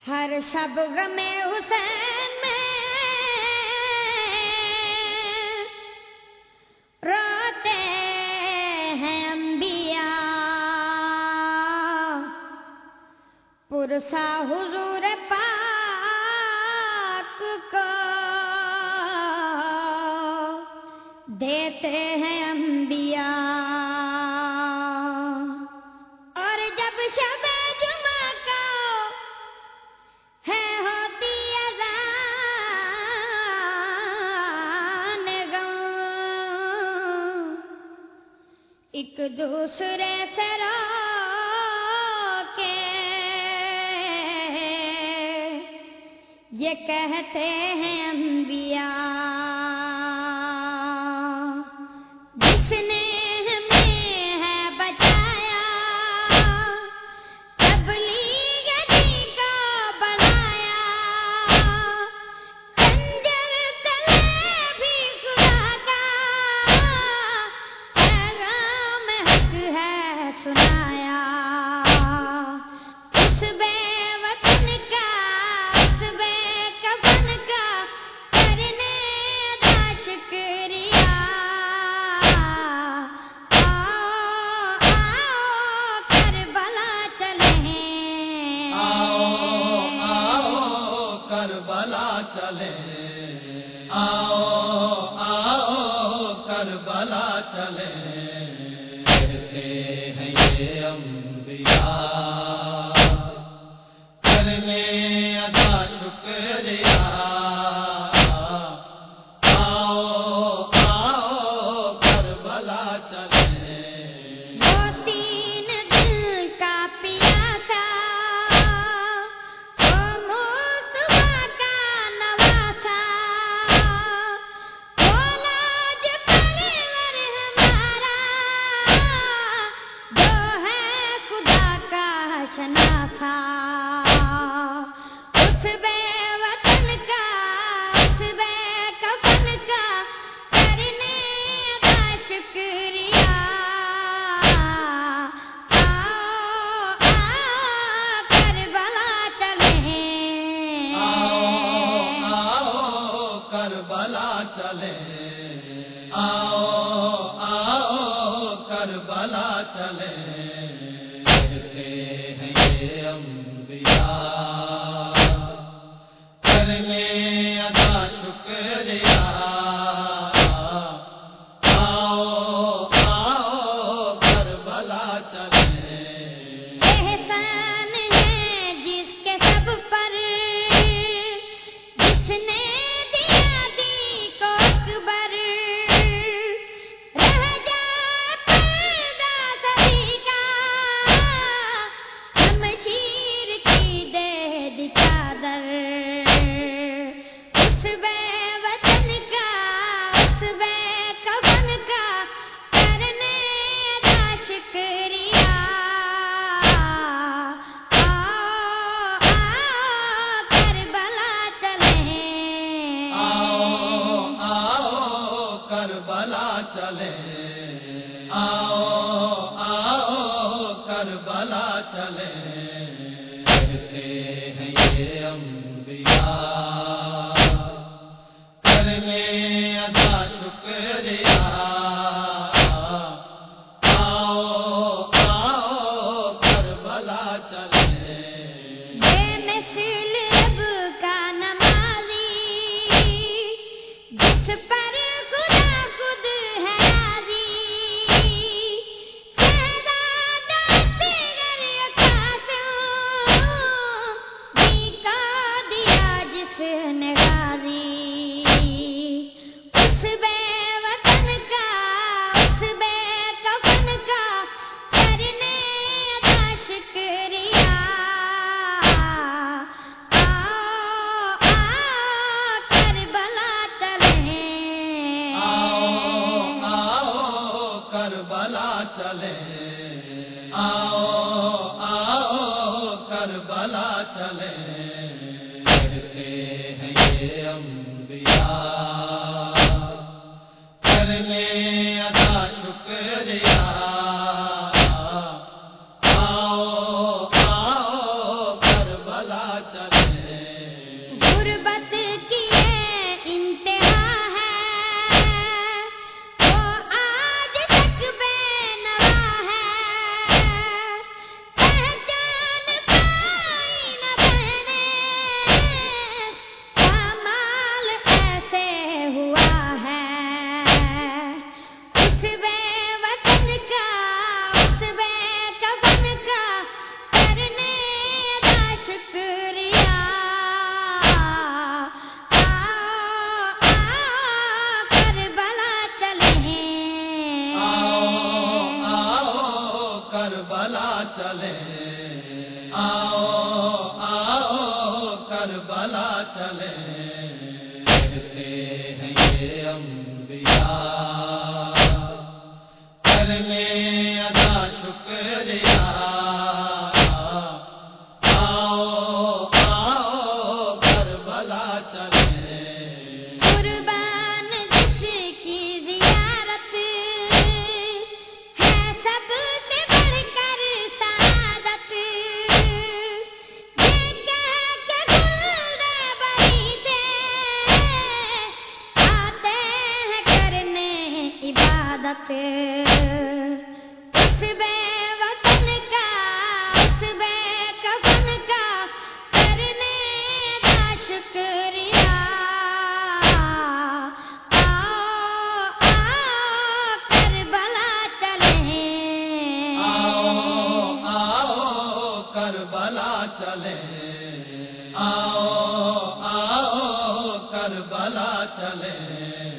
ہر شب غم حسین میں روتے ہیں انبیاء، پرسا حضور پاک کو دیتے ہیں انبیاء۔ اور جب شب جمعہ کو ہے ہوتی اذان غم، ایک دوسرے سے رو کے یہ کہتے ہیں انبیاء، جس نے ہمیں ہے بچایا، تبلیغ دین کو بنایا، خنجر تلے بھی خدا کا پیغام حق ہے سنایا۔ اس بے وطن کا، اس بے کفن کا کرنے دا شکریہ، کربلا چلیں، کربلا چلیں، آؤ کربلا چلیں، کہتے ہیں یہ انبیاء کرنے ادا شکریہ، آؤ کربلا چلیں۔ وہ تین دل کا پیاسا، وہ مصطفیٰ کا نواسا، وہ لاج پرور ہمارا، جو ہے خدا کا شناسا۔ اس بے وطن کا، اس بے کفن کا کرنے کا شکریہ، کربلا چلیں، آؤ کربلا چلیں، آؤ کربلا چلیں، کہتے ہیں یہ انبیاء کرنے ادا شکریہ، آؤ کربلا چلیں۔ احسان ہے جس کے سب پر، جس نے دیا دی کو اکبر، رہ جائے پردہ سبھی کا، شمشیر کی دے دی چادر۔ اس بے وطن کا، اس بے کفن کا کرنے کا شکریہ، کربلا چلیں، آؤ کربلا چلیں، آؤ کربلا چلیں، کہتے ہیں یہ انبیاء کرنے ادا شکریہ، آؤ کربلا چلیں۔ بے مثل رب کا نمازی، جس پر خدا خود ہے راضی، شہزادہ دیگر قاسم بھی کا دیا جس نے غازی۔ اس بے وطن کا، اس بے کفن کا کرنے کا شکریہ، کربلا چلیں، آؤ کربلا چلیں، آؤ کربلا چلیں، کہتے ہیں یہ انبیاء کرنے ادا شکریہ، آؤ کربلا چلیں۔ چلے آؤ آؤ کربلا چلے کہتے ہیں یہ انبیاء کرنے ادا شکریہ آؤ آؤ کربلا چلے قربان جس کی زیارت ہے سب سے بڑھ کر سعادت، یہ کہہ کے گلدے بری سے آتے ہیں کرنے عبادت، اس بے وطن کا اس بے کفن کا کرنے کا شکریہ آؤ آؤ کربلا چلے آؤ آؤ کربلا چلے آؤ آؤ کربلا چلے